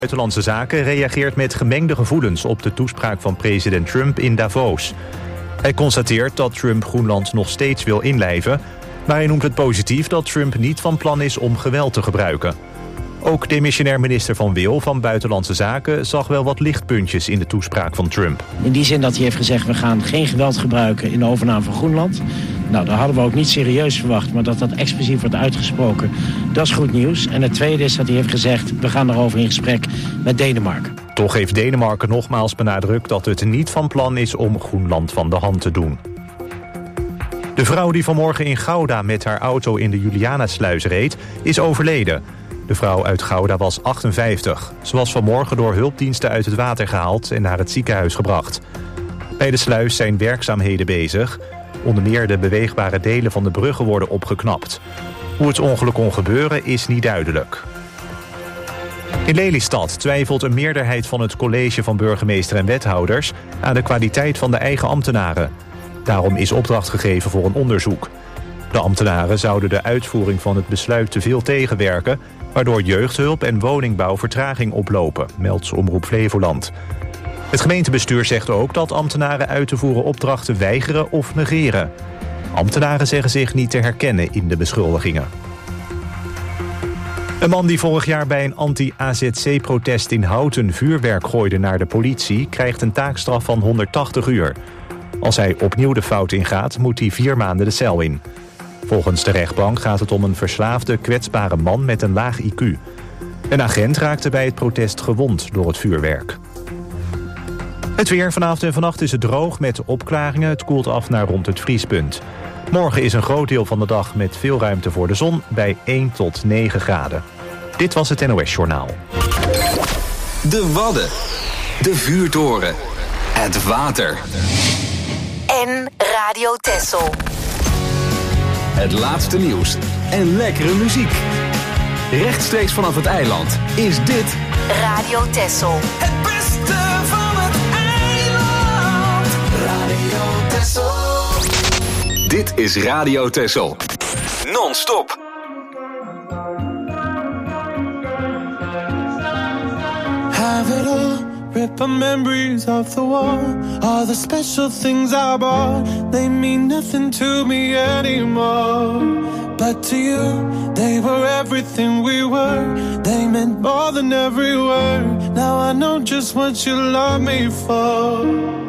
Buitenlandse Zaken reageert met gemengde gevoelens op de toespraak van president Trump in Davos. Hij constateert dat Trump Groenland nog steeds wil inlijven, maar hij noemt het positief dat Trump niet van plan is om geweld te gebruiken. Ook demissionair minister Van Wil van Buitenlandse Zaken zag wel wat lichtpuntjes in de toespraak van Trump. In die zin dat hij heeft gezegd, we gaan geen geweld gebruiken in de overname van Groenland. Nou, dat hadden we ook niet serieus verwacht, maar dat dat expliciet wordt uitgesproken, dat is goed nieuws. En het tweede is dat hij heeft gezegd, we gaan erover in gesprek met Denemarken. Toch heeft Denemarken nogmaals benadrukt dat het niet van plan is om Groenland van de hand te doen. De vrouw die vanmorgen in Gouda met haar auto in de Julianasluis reed, is overleden. De vrouw uit Gouda was 58. Ze was vanmorgen door hulpdiensten uit het water gehaald en naar het ziekenhuis gebracht. Bij de sluis zijn werkzaamheden bezig. Onder meer de beweegbare delen van de bruggen worden opgeknapt. Hoe het ongeluk kon gebeuren is niet duidelijk. In Lelystad twijfelt een meerderheid van het college van burgemeester en wethouders aan de kwaliteit van de eigen ambtenaren. Daarom is opdracht gegeven voor een onderzoek. De ambtenaren zouden de uitvoering van het besluit te veel tegenwerken, waardoor jeugdhulp en woningbouw vertraging oplopen, meldt Omroep Flevoland. Het gemeentebestuur zegt ook dat ambtenaren uit te voeren opdrachten weigeren of negeren. Ambtenaren zeggen zich niet te herkennen in de beschuldigingen. Een man die vorig jaar bij een anti-AZC-protest in Houten vuurwerk gooide naar de politie, krijgt een taakstraf van 180 uur. Als hij opnieuw de fout ingaat, moet hij 4 maanden de cel in. Volgens de rechtbank gaat het om een verslaafde, kwetsbare man met een laag IQ. Een agent raakte bij het protest gewond door het vuurwerk. Het weer vanavond en vannacht is het droog met opklaringen. Het koelt af naar rond het vriespunt. Morgen is een groot deel van de dag met veel ruimte voor de zon bij 1 tot 9 graden. Dit was het NOS Journaal. De Wadden. De vuurtoren. Het water. En Radio Texel. Het laatste nieuws en lekkere muziek. Rechtstreeks vanaf het eiland is dit Radio Texel. Het beste van het eiland. Radio Texel. Dit is Radio Texel. Non-stop. Have it all, rip our memories off the wall. All the special things I bought, they mean nothing to me anymore. But to you, they were everything we were. They meant more than every word. Now I know just what you love me for.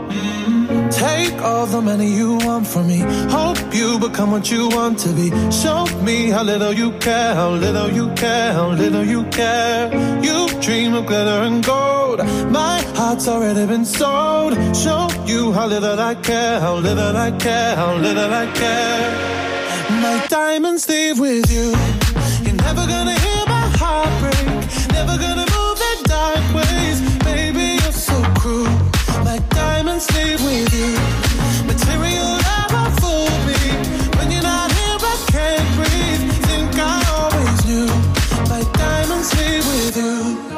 Take all the money you want from me. Hope you become what you want to be. Show me how little you care, how little you care, how little you care. You dream of glitter and gold. My heart's already been sold. Show you how little I care, how little I care, how little I care. My diamonds leave with you. You're never gonna hear my heart break. Never gonna move the dark ways. Baby, you're so cruel. My diamonds leave with you. Material never fooled me. When you're not here, I can't breathe. Think I always knew. My diamonds leave with you.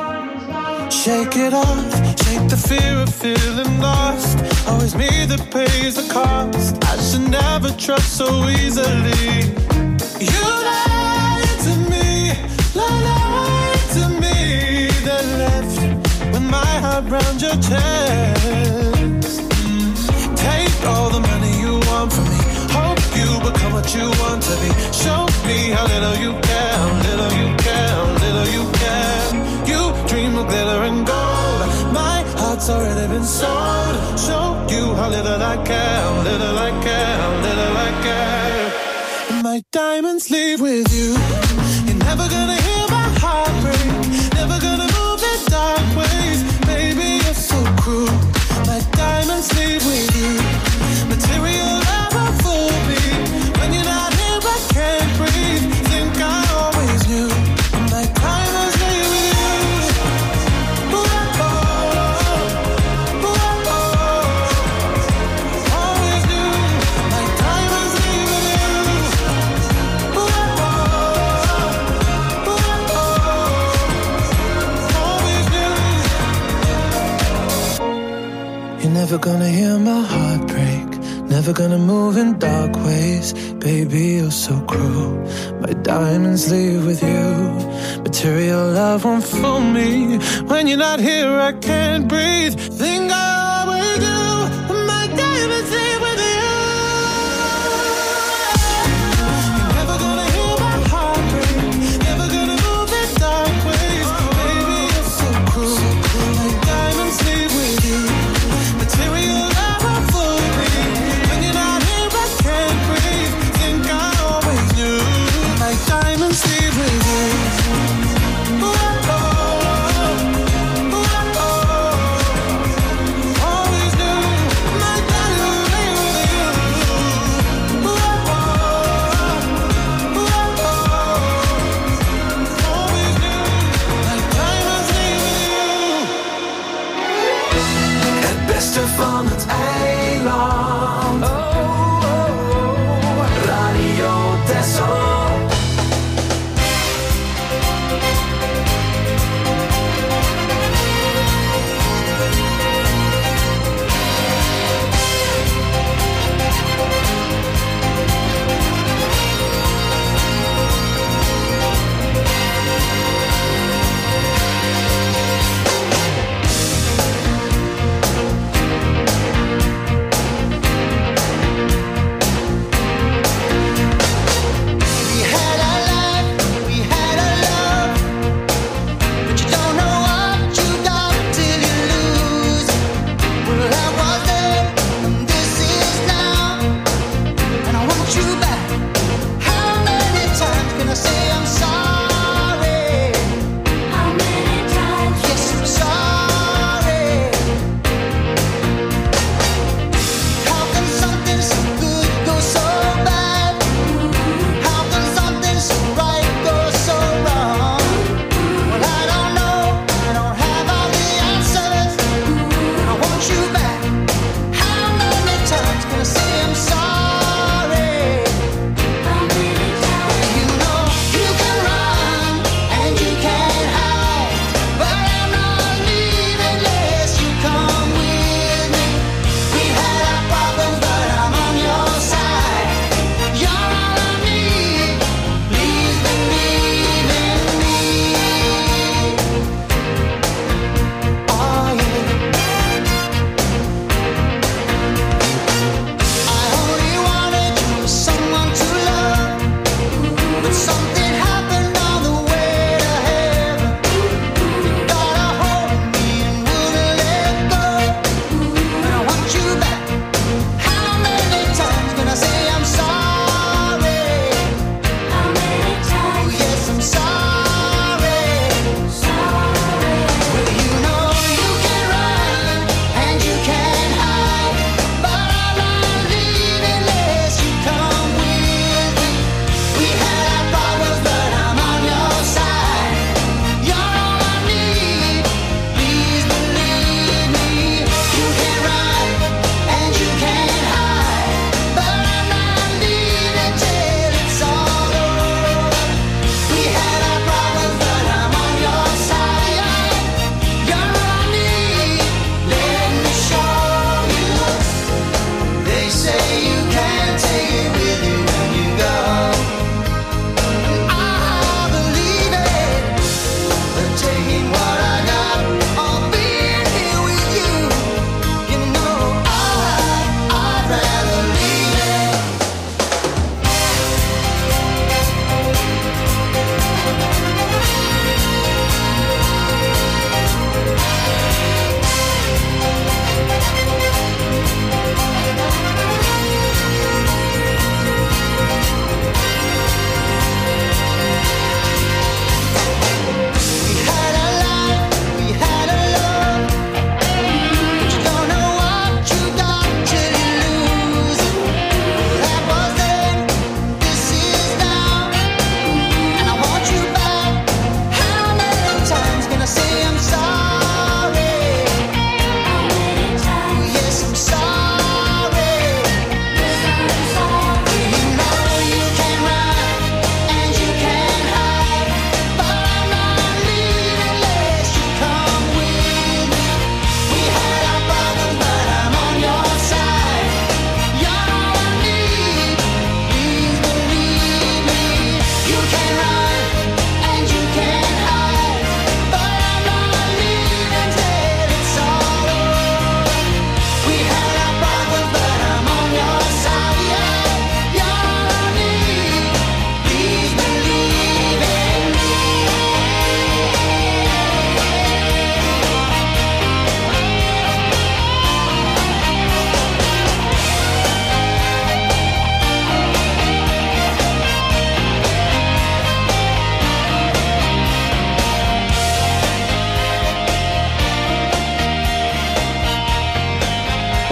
Shake it off. Shake the fear of feeling lost. Always me that pays the cost. I should never trust so easily. You lied to me. Lied to me. Then left with my heart round your chest. Take all the money you want from me. Hope you become what you want to be. Show me how little you care, how little you care, how little you care. You dream of glitter and gold. My heart's already been sold. Show you how little I care, how little I care, how little I care. And my diamonds leave with you. You're never gonna hear my heart break. Never gonna move the dark ways. Baby, you're so cruel. My diamonds leave with you. Material never fooled me. When you're not here, I can't breathe. Think I always knew. My diamonds leave with you. Ooh, oh, ooh, oh. Always knew. My diamonds leave with you. Ooh, oh, ooh, oh. Always knew. You're never gonna hear my heart break. Never gonna move in dark ways. Baby, you're so cruel. My diamonds leave with you. Material love won't fool me. When you're not here, I can't breathe. Think I always do. My diamonds leave with you. You're never gonna hear my heart break. Never gonna move in dark ways. Baby, you're so cruel. My diamonds leave with you. Material love won't fool me. When you're not here, I can't breathe. Think I always knew. My diamonds leave with you.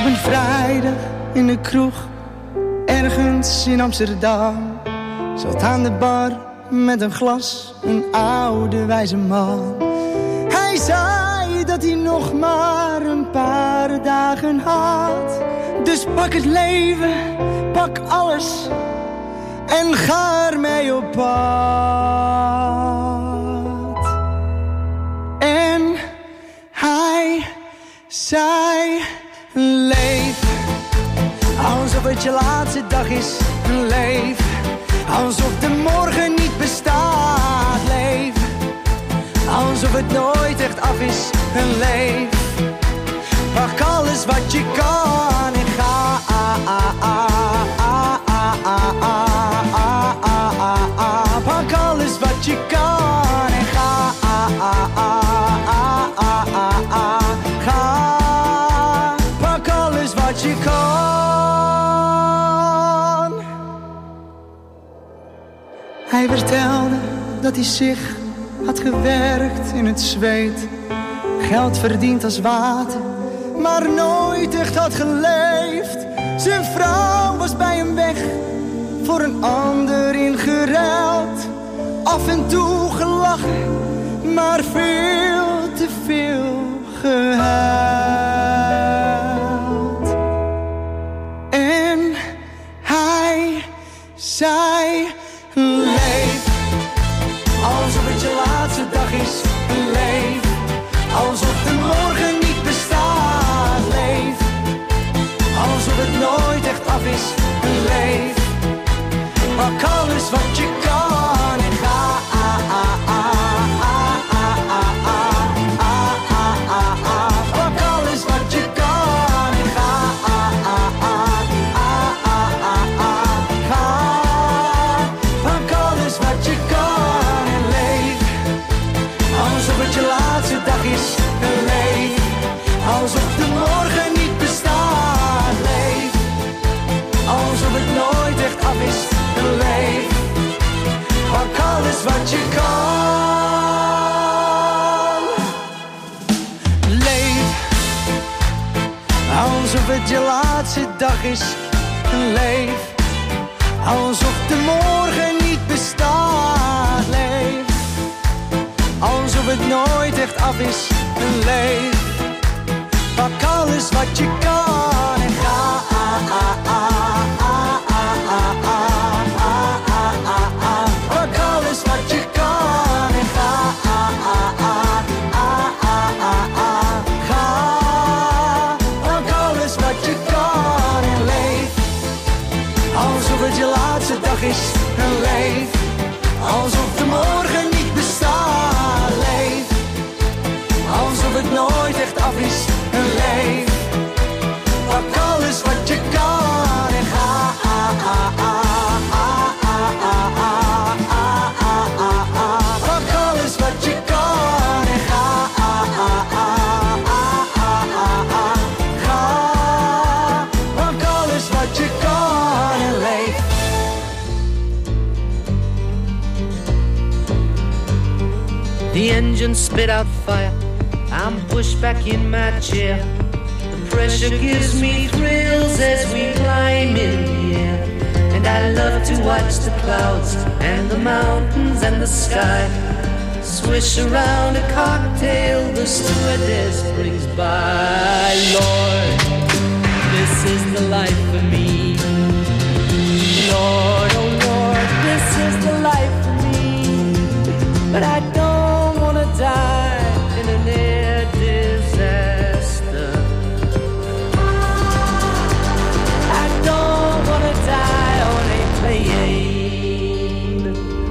Op een vrijdag in de kroeg, ergens in Amsterdam, zat aan de bar met een glas een oude wijze man. Hij zei dat hij nog maar een paar dagen had. Dus pak het leven, pak alles en ga ermee op pad. En hij zei: leef alsof het je laatste dag is. Leef alsof de morgen niet bestaat. Leef alsof het nooit echt af is. Leef, pak alles wat je kan en ga. Pak alles wat je kan en ga. Ga, pak alles wat je kan. Hij vertelde dat hij zich had gewerkt in het zweet, geld verdiend als water, maar nooit echt had geleefd. Zijn vrouw was bij hem weg, voor een ander ingeruild. Af en toe gelachen, maar veel te veel gehuild. En hij zei: leef alsof het je laatste dag is. Leef alsof de morgen niet bestaat. Leef alsof het nooit echt af is. Leef, pak alles wat je kan en ga. Pak alles wat je kan en ga. Ga, pak alles wat je kan en leef alsof het je laatste dag is. Leef alsof de morgen niet bestaat. Leef alsof het nooit echt af is. Leef, pak alles wat je kan. Leef alsof het je laatste dag is. Leef alsof de morgen niet bestaat. Leef alsof het nooit echt af is. Leef, pak alles wat je kan en ga. Pak alles wat je kan en ga. Ga, pak alles wat je kan en leef alsof het je laatste dag is. Leef alsof de morgen niet bestaat. Leef alsof het nooit echt af is. Leef, pak alles wat je kan en ga. Pak alles wat je kan en ga. Ga, pak alles wat je kan en leef. The engine spit out fire, I'm pushed back in my chair. The pressure gives me thrills as we climb in the air. And I love to watch the clouds and the mountains and the sky swish around a cocktail the stewardess brings by. Lord, this is the life for me. Lord, oh Lord, this is the life for me. But I don't want to die in an air disaster. I don't want to die on a plane.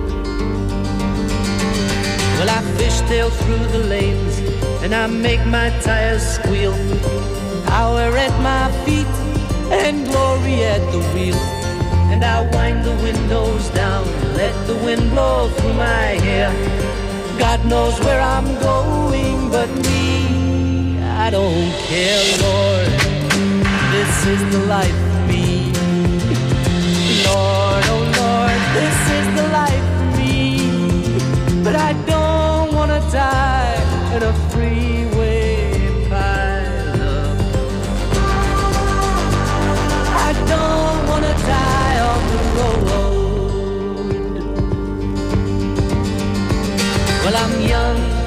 Well, I fishtail through the lanes and I make my tires squeal. Power at my feet and glory at the wheel. And I wind the windows down, let the wind blow through my hair. God knows where I'm going, but me, I don't care, Lord. This is the life for me. Lord, oh Lord, this is the life for me. But I don't want to die in a freeway pileup.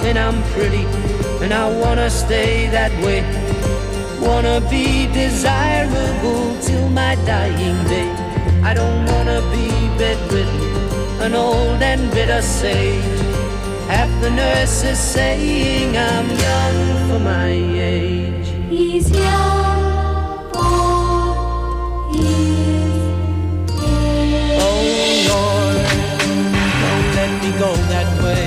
and I'm pretty, and I wanna stay that way. Wanna be desirable till my dying day. I don't wanna be bedridden, an old and bitter sage. Half the nurses saying I'm young for my age. He's young for his age. Oh Lord, don't let me go that way.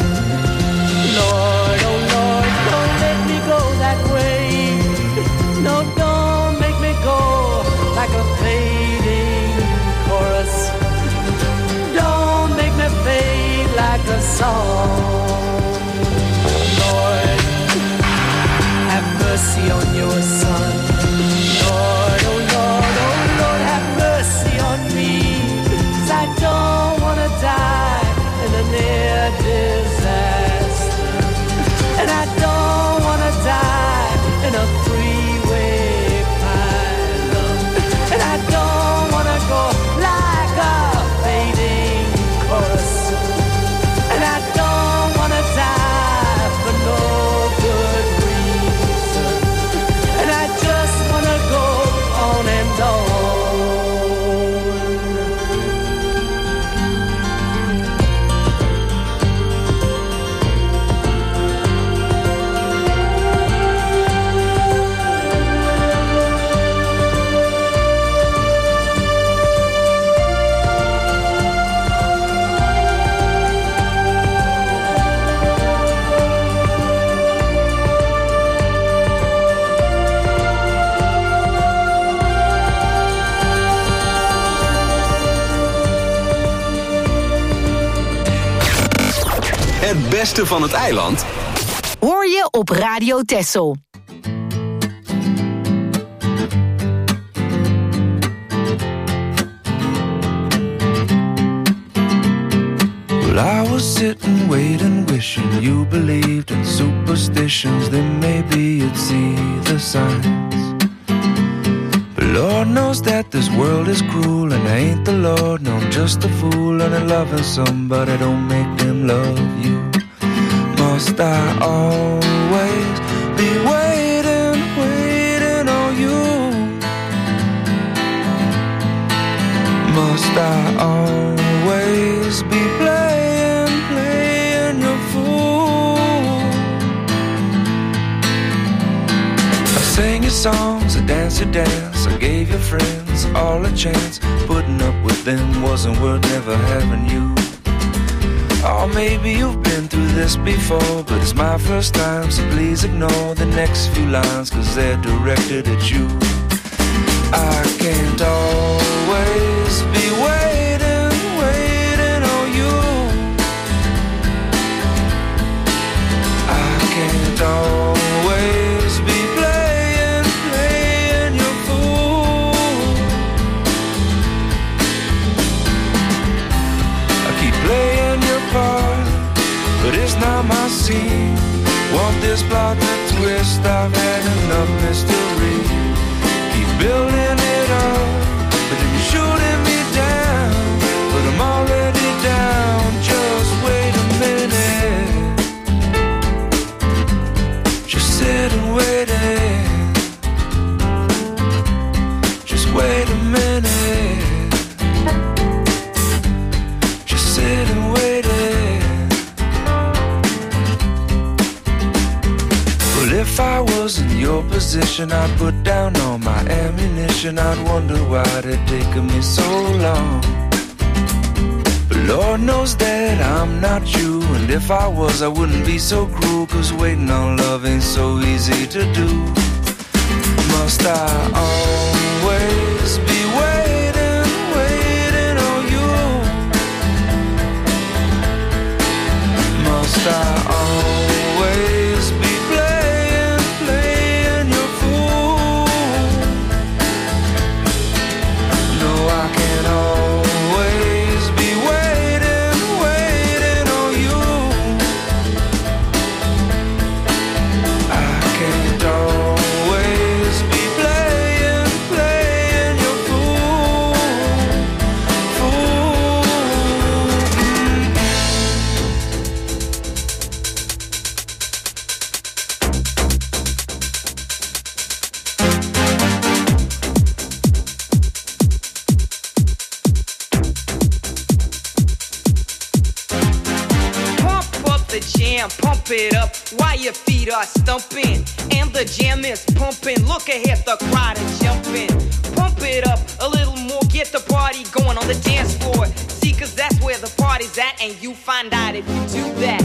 Lord, oh Lord, don't let me go that way. No, don't make me go like a fading chorus. Don't make me fade like a song. Lord, have mercy on your son. Lord, oh Lord, oh Lord, have mercy on me. 'Cause I don't wanna die in a near disaster. And I don't wanna die in a freeway pileup. And I don't wanna go like a fading chorus. And I don't wanna die for no good reason. And I just wanna go on and on. Het beste van het eiland hoor je op Radio Texel. Well, I was sitting, waiting, wishing you believed in superstitions. Then maybe you'd see the signs. But Lord knows that this world is cruel, and I ain't the Lord, no, I'm just a fool. And loving somebody don't make them love you. Must I always be waiting, waiting on you? Must I always be playing, playing your fool? I sang your songs, I danced your dance, I gave your friends all a chance. Putting up with them wasn't worth never having you. Or maybe you've been through this before, but it's my first time, so please ignore the next few lines, 'cause they're directed at you. I can't always be waiting, waiting on you. I can't always be playing, playing your fool. I keep playing your part, but it's not my scene. Want this plot to twist, I've had enough mystery. Keep building it up, but then you're shooting me down. But I'm already down, just wait a minute. Just sit and wait it. Just wait a minute. Just sit and wait it. Well, if I was in your position, I'd put down all my ammunition. I'd wonder why it taken me so long. But Lord knows that I'm not you, and if I was, I wouldn't be so cruel, 'cause waiting on love ain't so easy to do. Must I always be waiting, waiting on you? Must I always be playing, playing your fool? No, I can't always be waiting, waiting on you. I can't always be playing, pump it up while your feet are stumping. And the jam is pumping. Look ahead, the crowd is jumping. Pump it up a little more, get the party going on the dance floor. See, cause that's where the party's at, and you find out if you do that.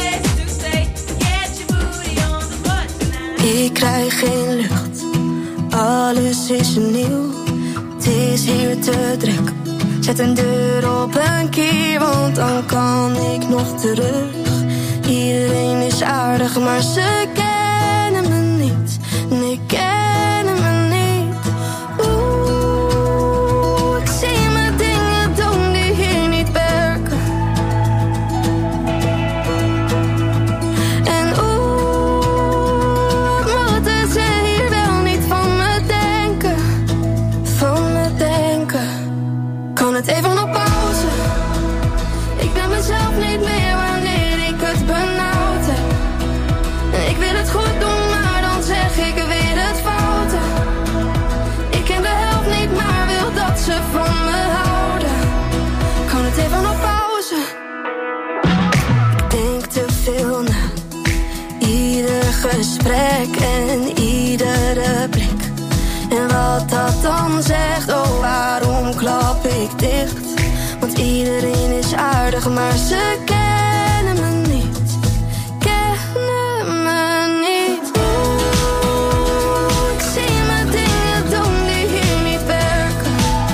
Ik krijg geen lucht alles is nieuw. Het is hier te druk. Zet een deur op een keer, want dan kan ik nog terug. Iedereen is aardig, maar ze kennen me niet. Nee, kennen me niet. Oeh, ik zie me dingen doen die hier niet werken. En oeh, moeten ze hier wel niet van me denken. Van me denken. Kan het even op pauze? Ik ben mezelf niet meer wanneer ik het benauwd heb. Ik wil het goed doen, maar dan zeg ik weer het foute. Ik ken de helft niet, maar wil dat ze van me houden. Kan het even op pauze? Ik denk te veel na. Ieder gesprek en iedere blik. En wat dat dan zegt, oh waarom klap ik dicht? Want iedereen is aardig, maar ze kennen me niet. Kennen me niet. Oeh, ik zie me dingen doen die hier niet werken.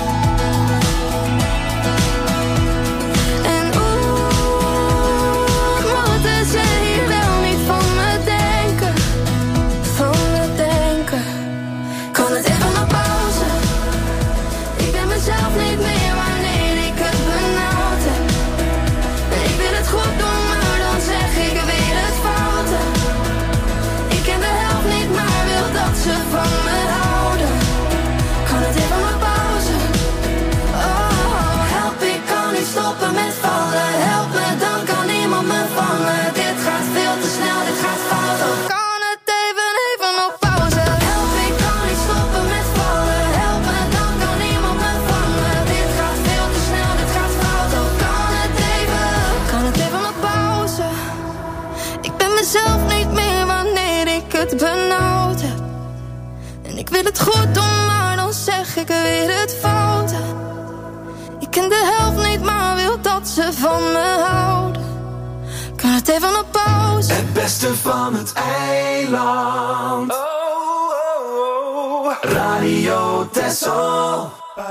En oeh, moeten ze hier wel niet van me denken. Van me denken. Kan het even op pauze? Ik ben mezelf niet meer wanneer ik het benauwd heb. Ik wil het goed doen, maar dan zeg ik weer het foute. Ik ken de helft niet, maar wil dat ze van me houden. Kan het even op pauze? Oh, help, ik kan niet stoppen met vallen. Help me, dan kan niemand me vangen. Dit gaat veel te snel, dit gaat fout. Oh, kan het even op pauze? Help, ik kan niet stoppen met vallen. Help me, dan kan niemand me vangen. Dit gaat veel te snel, dit gaat fout. Oh, kan het even op pauze? Ik ben mezelf niet meer wanneer ik het benauwd heb. En ik wil het goed doen, maar dan zeg ik weer het foute. Ik ken de helft niet, maar wil dat ze van me houden. Kan het even op pauze? Het beste van het eiland. Radio Texel.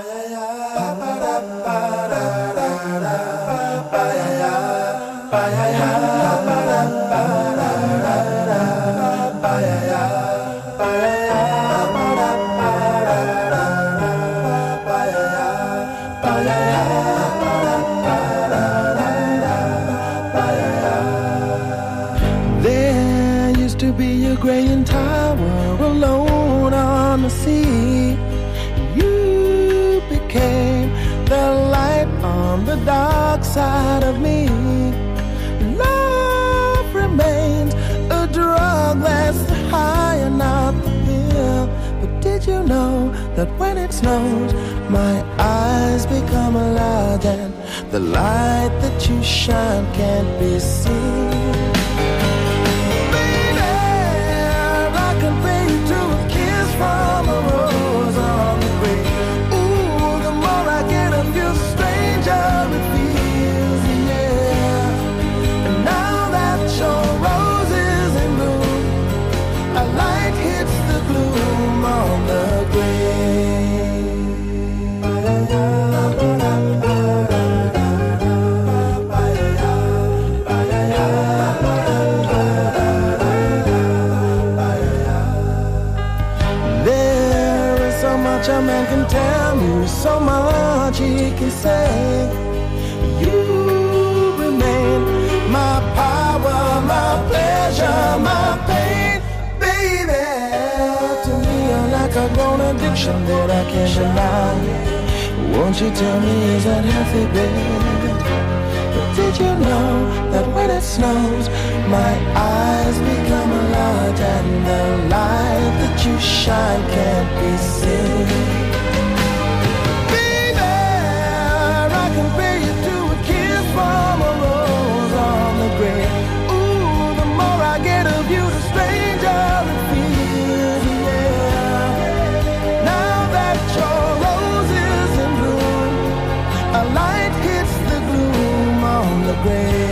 There used to be a Greying tower alone on the sea. You became the light on the dark side of me. Love remains a drug that's high and not the pill. But did you know that when it snows, my eyes become a lot, and the light that you shine can't be seen? From a rose on the grave. Ooh, the more I get of you, stranger it feels, yeah. And now that your rose is in bloom, a light hits the gloom on the a man can tell you so much he can say. You remain my power, my pleasure, my pain, baby. To me you're like a grown addiction that I can't deny. Won't you tell me, is that healthy, baby? But did you know that when it snows, my eyes become a light, and the light that you shine can't be seen? Baby, I compare you to a kiss from a rose on the grave. Ooh, the more I get of you, the stranger it feels, yeah. Now that your rose is in bloom, a light hits the gloom on the grave.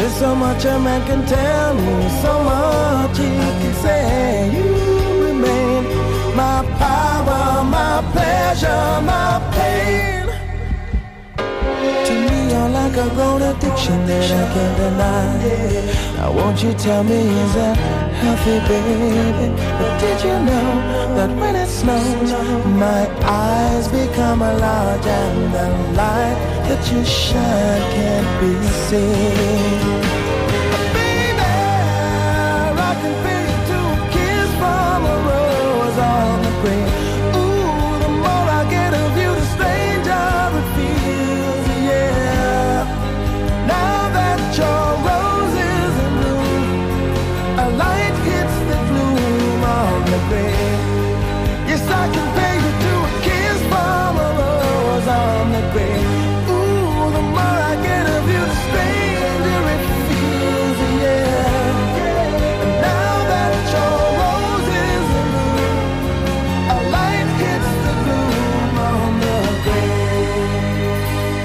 There's so much a man can tell me, so much he can say. You remain my power, my pleasure, my pain. To me you're like a grown addiction that I can't deny. Now won't you tell me, is that healthy, baby? But did you know that when it snows, my eyes become large and the light that you shine can't be seen? Baby, I can feel you to a kiss from a rose on the grave. Ooh, the more I get of you, the stranger it feels, yeah. Now that your rose is in bloom, a light hits the gloom on the grave. Yes, I can pay you to a kiss from a rose on the grave. Ooh, the more I get of you, the stranger it feels, yeah. And now that your rose is in bloom, a light hits the gloom on the grave.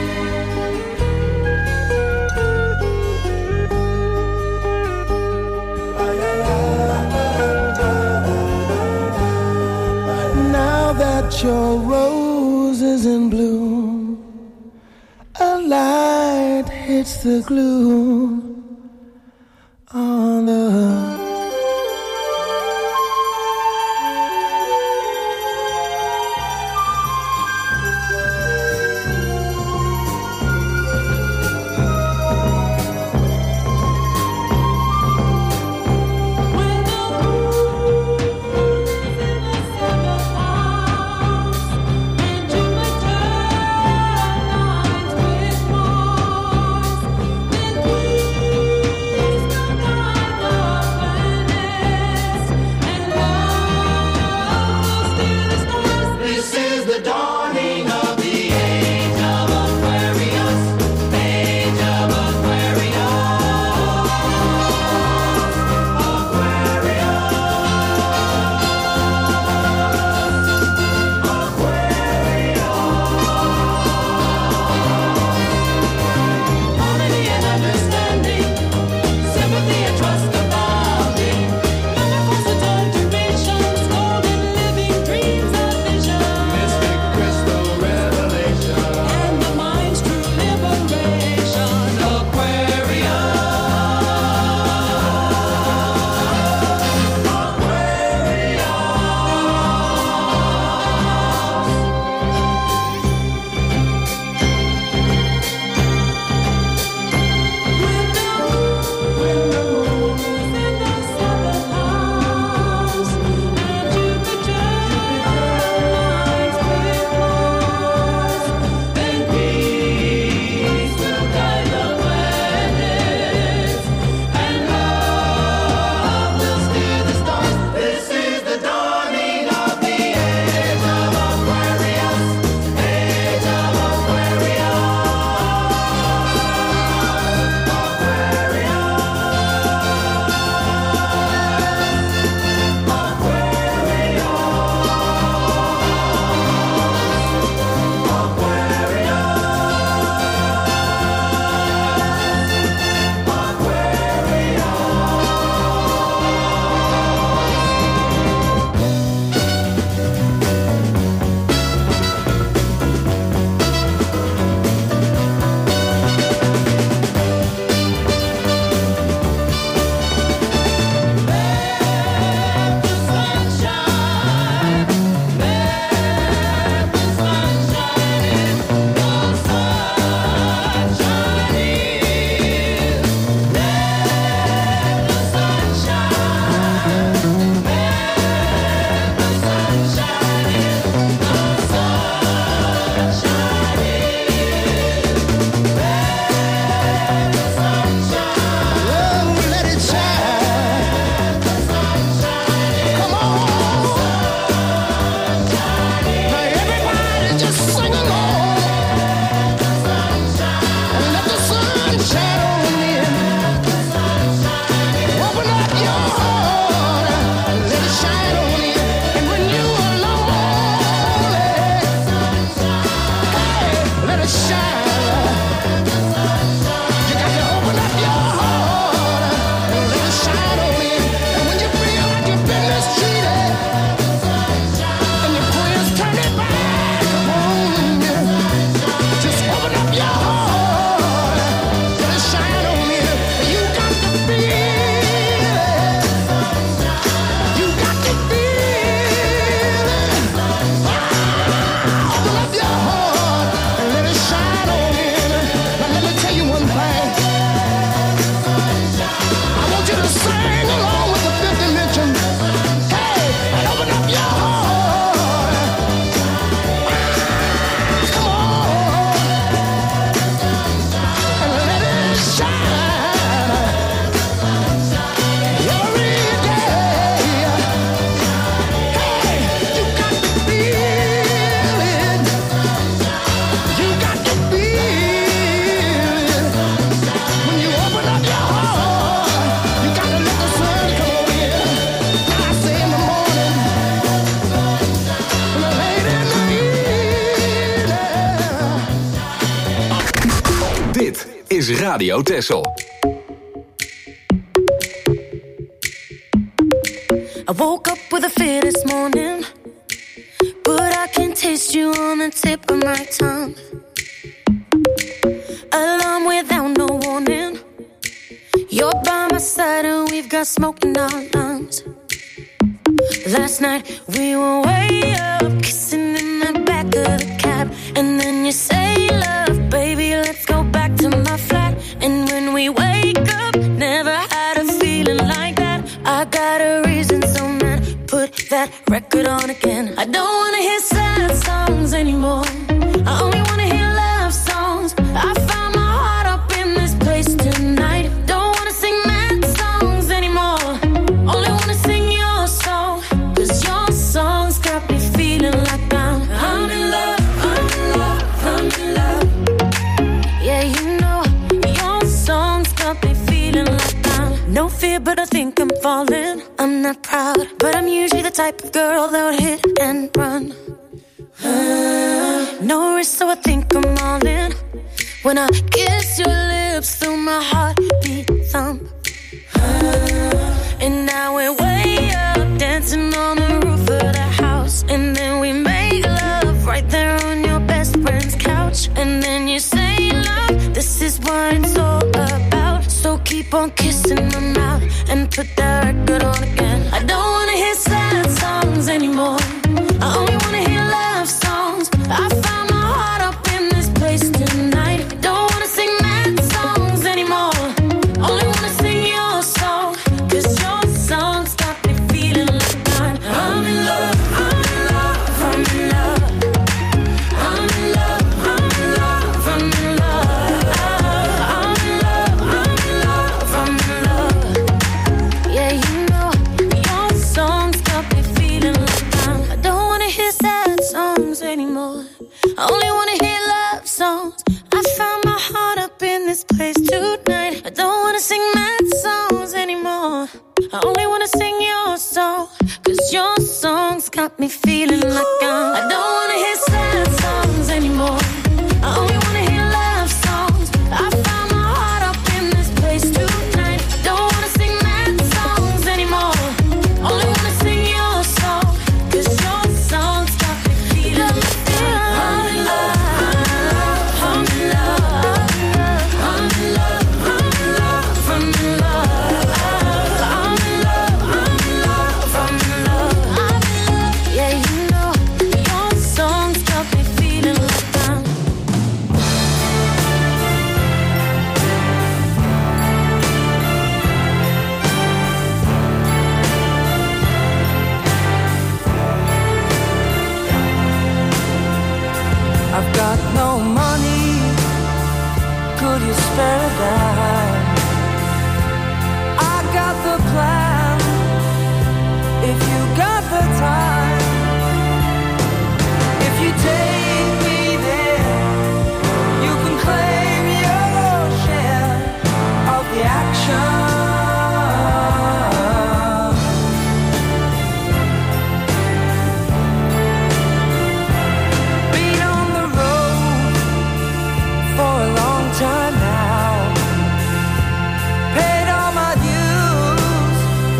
Now that your rose is in bloom, a light hits the gloom on the Dit is Radio Texel. I woke up with a fear this morning, but I can taste you on the tip of my tongue. Alarm without no warning. You're by my side and we've got smoke in our lungs. Last night we were way up, kissing in the back of the cab. And then you say, love, baby, let's go back to my flat. And when we wake up, never had a feeling like that. I got a reason, so man, put that record on again. I don't wanna hear sad songs anymore. I only wanna hear love songs. I found my heart up in this place tonight. Don't wanna sing mad songs anymore. Only wanna sing your song. 'Cause your songs got me feeling like I'm in love, I'm in love, I'm in love. Yeah, you know, your songs got me feeling like no fear, but I think I'm falling. I'm not proud, but I'm usually the type of girl that would hit and run. No risk, so I think I'm all in. When I kiss your lips through my heartbeat thump. And now we're way up, dancing on the roof of the house. And then we make love right there on your best friend's couch. And then you say, love, this is what it's all about. So keep on kissing my mouth and put that record on again. I don't wanna hear sad songs anymore. I only wanna hear love songs. I found my heart up in this place tonight. Don't wanna sing mad songs anymore. Only wanna sing your song. 'Cause your songs got me feeling like I'm in love, I'm in love, I'm in love. I'm in love, I'm in love, I'm in love. I'm in love, I'm in love, I'm in love. Yeah, you know, your songs got me feeling like I don't wanna hear sad songs anymore. I only wanna hear love songs. I found my heart up in this place tonight. I don't wanna sing mad songs anymore. I only wanna sing your song. 'Cause your songs got me feeling like I don't wanna hear sad songs anymore. I only wanna hear love songs. I found my heart up in this place tonight. I don't wanna sing mad songs anymore. Only wanna sing your song. 'Cause your songs got me feeling like I'm in love, I'm in love, I'm in love, I'm in love, I'm in love, I'm in love, I'm in love, I'm in love. Yeah, you know, your songs got me feeling like I've got no money, could you spare a dime? I got the plan, if you got the time. If you take me there, you can claim your share of the action. Been on the road for a long time now. Paid all my dues,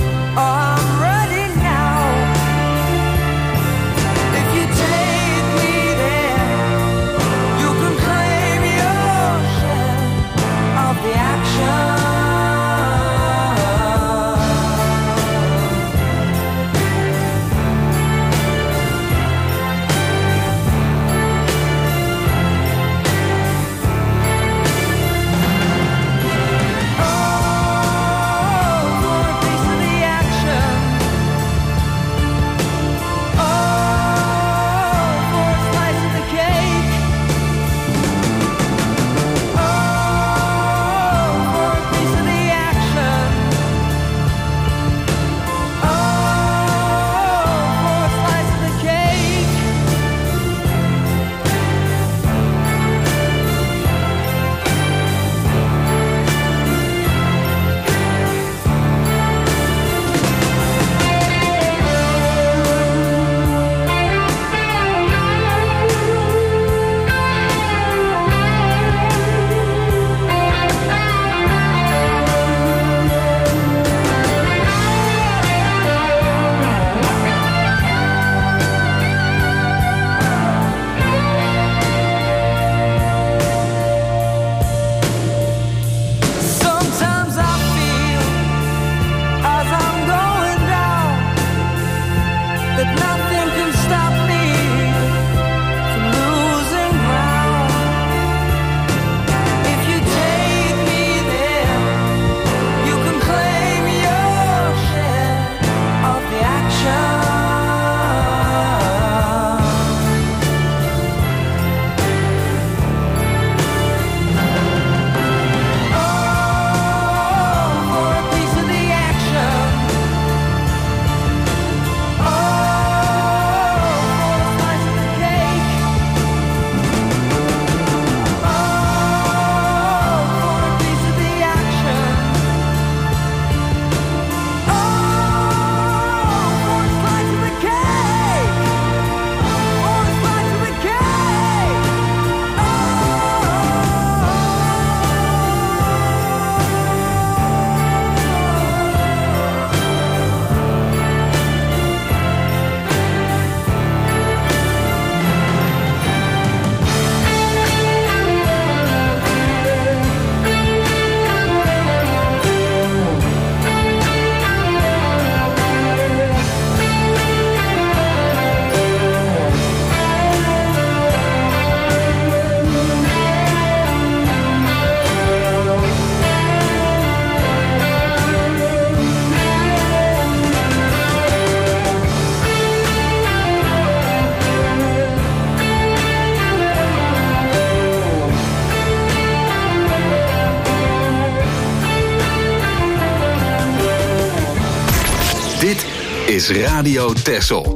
Dit is Radio Texel.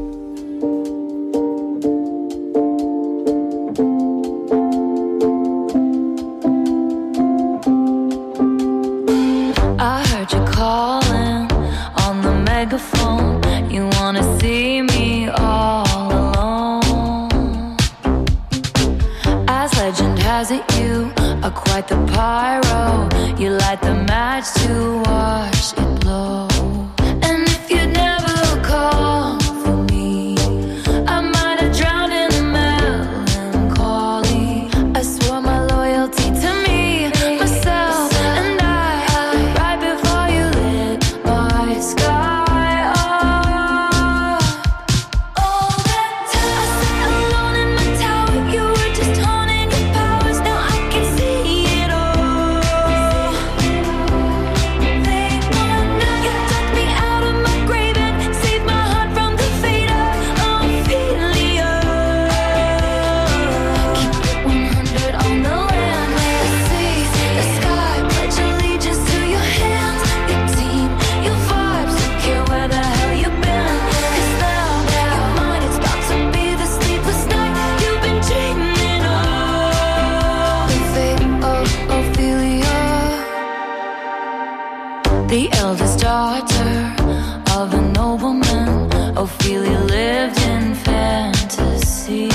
You wanna see me all alone. As legend has it, you are quite the pyro. You light the match to watch it blow. And if you'd never call for me, I might have drowned in the melancholy. I swore my loyalty to me, myself, and I, right before you lit my sky. The eldest daughter of a nobleman, Ophelia lived in fantasy.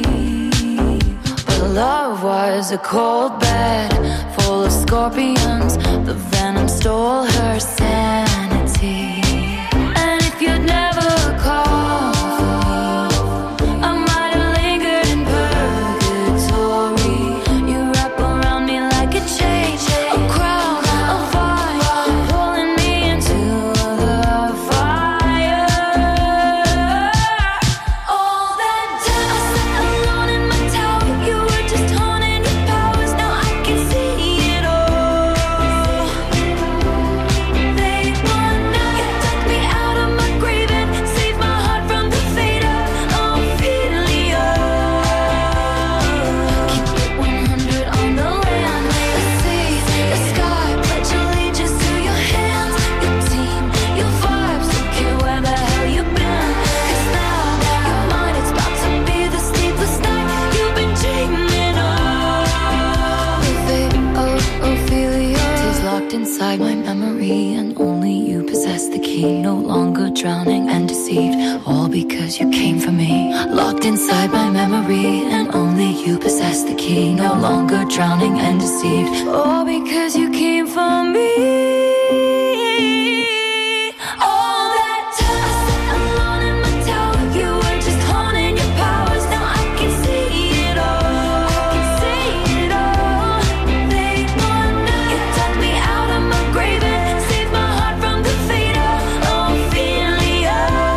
But love was a cold bed full of scorpions. The venom stole her sanity. And if you'd never call for me, I might have lingered in purgatory. You wrap around me like a chain, a crown, a vine, pulling me into the fire. All that time I sat alone in my tower, you were just haunting your powers. Now I can see it all. They want now, you took me out of my grave and saved my heart from the fate of Ophelia. Keep it 100 on the land, the sea, the sky. Pledge allegiance to your hands, your team, your vibes. Don't care where the hell you've been, 'cause now you're mine. It's about to be the sleepless night you've been dreaming of. The fate of Ophelia is locked inside my memory, and only you possess the key. No longer drowning and deceived, all because you came for me. Locked inside my memory, and only you possess the key. No longer drowning and deceived, all because you came for me. All that time I sat alone in my tower, you were just haunting your powers. Now I can see it all. I can see it all. They want now, you took me out of my grave and saved my heart from the fate of Ophelia.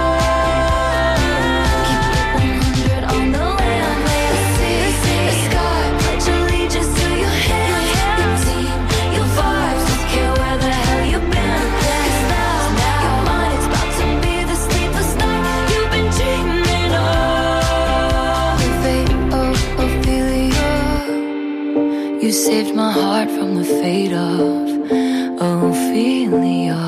Keep it 100 on the land, the sea, the sky. Pledge allegiance to your hands, your team, your vibes. Don't care where the hell you've been, 'cause now you're mine. It's about to be the sleepless night you've been dreaming of. The fate of Ophelia. You saved my heart from the fate of Ophelia.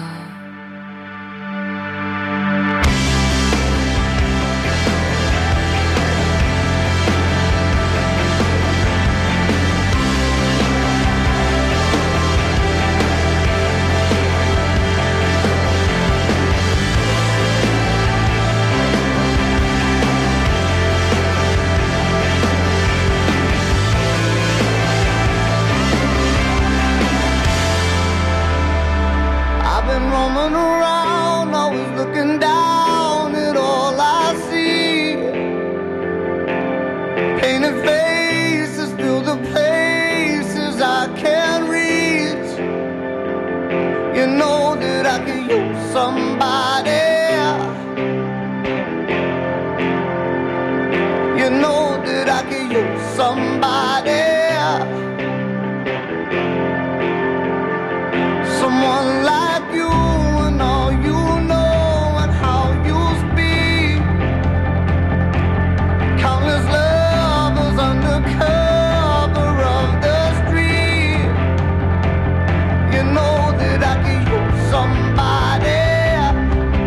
I've been roaming around, always looking down at all I see. Painted faces fill the places I can't reach. You know that I can use somebody. You know that I can use somebody. Someone like you and all you know and how you speak. Countless lovers under cover of the street. You know that I can use somebody.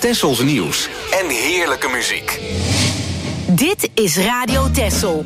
Tessels nieuws en heerlijke muziek. Dit is Radio Tessel.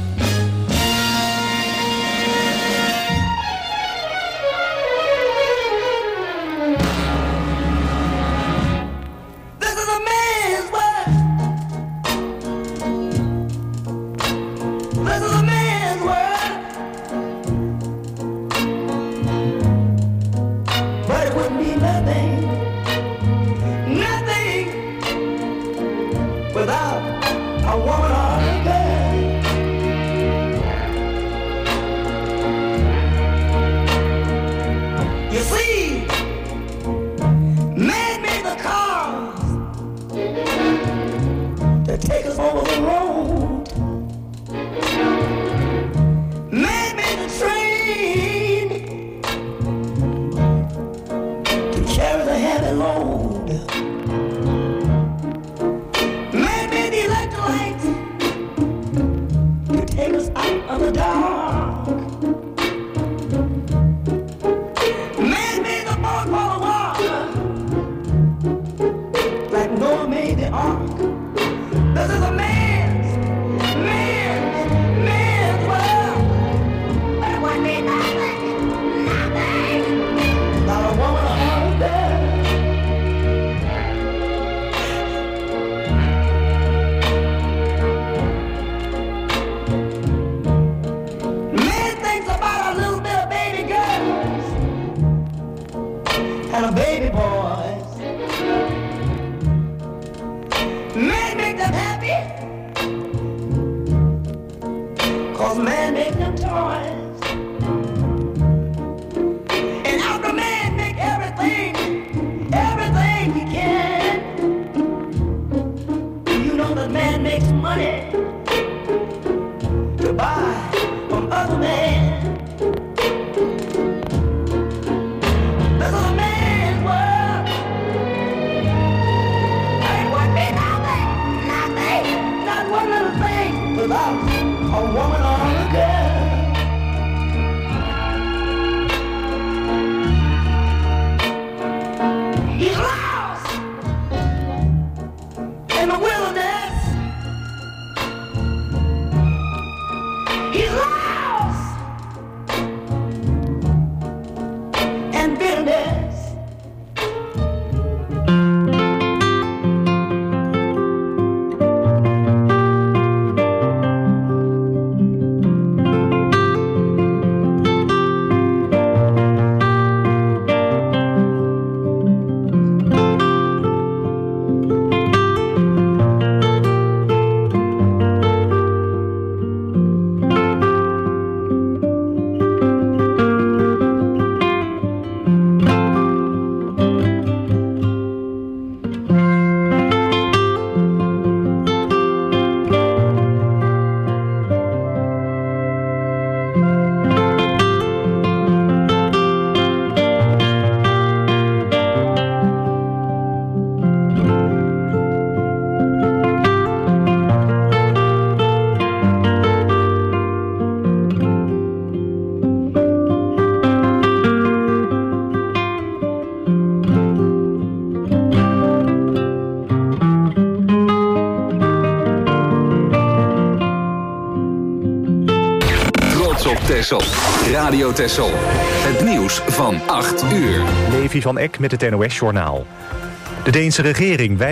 Radio Tessel. Het nieuws van 8 uur. Levi van Eck met het NOS-journaal. De Deense regering